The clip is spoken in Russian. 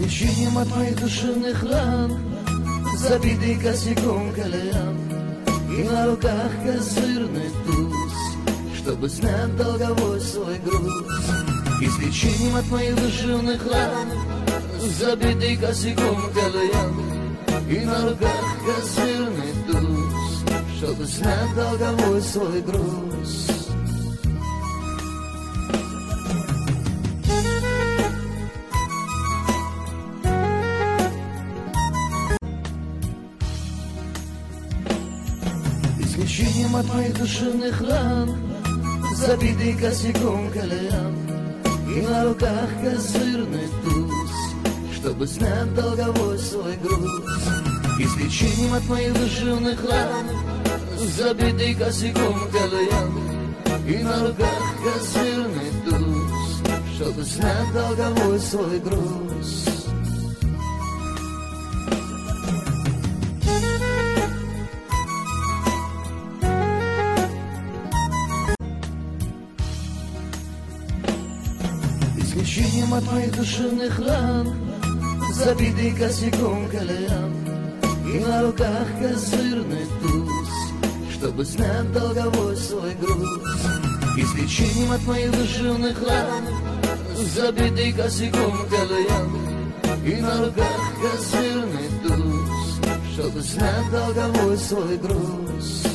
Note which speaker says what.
Speaker 1: Исключением от моих душевных ран, забитый косяком кальян, и на руках козырный туз, чтобы снять долговой свой груз. Исключением от моих душевных ран, забитый косяком кальян, и на руках козырный туз, чтобы снять долговой свой груз. Исключением от моих душевных ран, забитый косяком кальян, и на руках козырный туз, чтобы снять долговой свой груз. Исключением от моих душевных ран, забитый косяком кальян, и на руках козырный туз, чтобы снять долговой свой груз. Исключением от моих душевных ран, забитый косяком кальян, и на руках козырный туз, чтобы снять долговой свой груз. Исключением от моих душевных ран, забитый косяком кальян, и на руках козырный туз, чтобы снять долговой свой груз.